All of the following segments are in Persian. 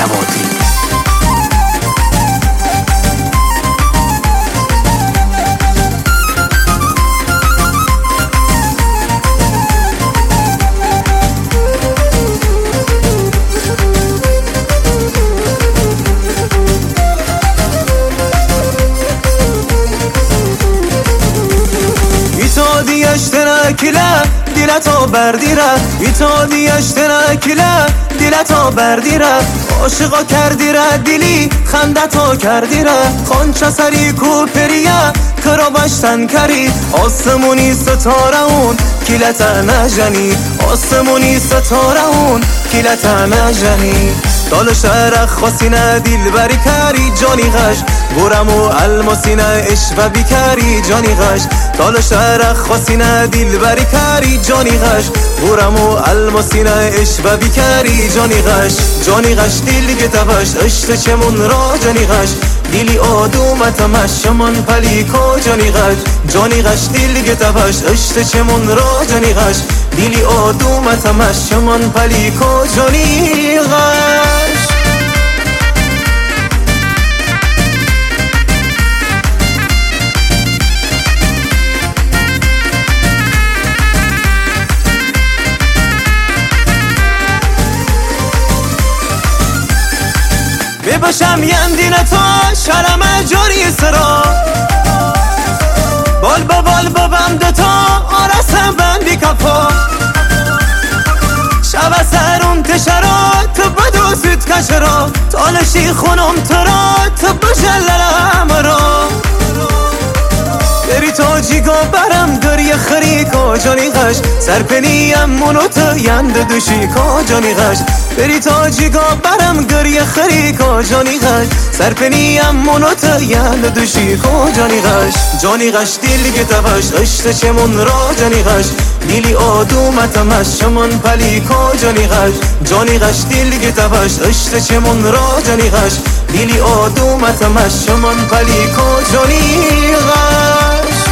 جوادی. اشتراكلا دلتا بردیره ایتادی اشتراکلا دلتا بردیره عاشقا کردیره دلی خندتا کردیره خانچه سری کوپریه کرا بشتن کری آسمونی ستاره اون کلتا نجنی آسمونی ستاره اون کلتا نجنی دال شهر خاصینه دیل بری کری جانی غش گورمو الماسینه اشبه بیکری جانی غش دال شهر خاصینه دیل بری کری جانی غش گورمو الماسینه اشبه بیکری جانی غش دیل گتبش اشت چمون را جانی غش دیلی آدومت مشمان پلیکو جانی غش دیل گتبش اشت چمون را جانی غش دیلی آدومت مشمان پلیکو جانی غش بباشم یندین تا شرم جاری سرا بال بابم دوتا آرسم بندی کفا شب سرون تشرا تو بدو سید کشرا تالشی خونم ترا تو بجللم را بری تا جیگا برم داری خریکا جانی غش سرپنیم منو تو یند دوشیکا جانی غش بری تا جیگا برم داری خریکا جانی غش سرپنیم منو تو یند دوشیکا جانی غش دیل گتبش اشت چمون را جانی غش دیلی آدومت مشمان پلیکا جانی غش دیل گتبش اشت چمون را جانی غش دیلی آدومت مشمان پلیکا جانی غش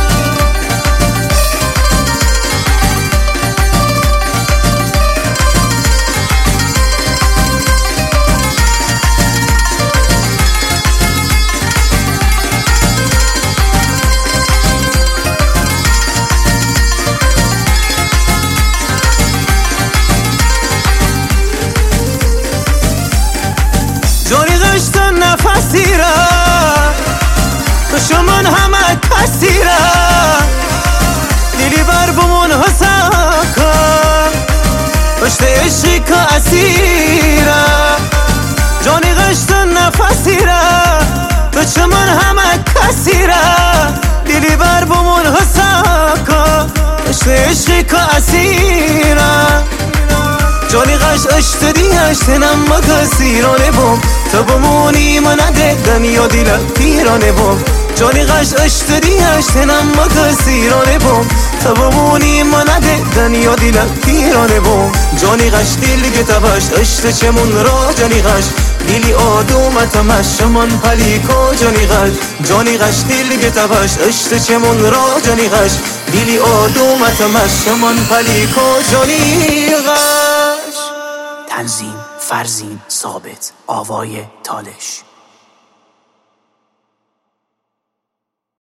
جانی غش تو نفسی را تو شمون همه کسی را دیلی بر بمون حساکا پشت عشقی که اسیره جانی غش تو نفسی را تو شمون همه کسی را دیلی بر بمون حساکا پشت عشقی که اسیره جانی غش اشتری اشتنم مکسیرانه بوم تو بمونی من ددم یا دیل پیرانه بوم جانی غش اشتری اشتنم مکسیرانه بوم تو بمونی من ددم یا دیل پیرانه بوم جانی غش دیل گتبش اشت چمون را جانی غش دیلی آدومت مشمان پلیکو جانی غش دیل گتبش اشت چمون را جانی غش دیلی آدومت مشمان پلیکو جانی غش. تنظیم فرزین ثابت، آوای تالش.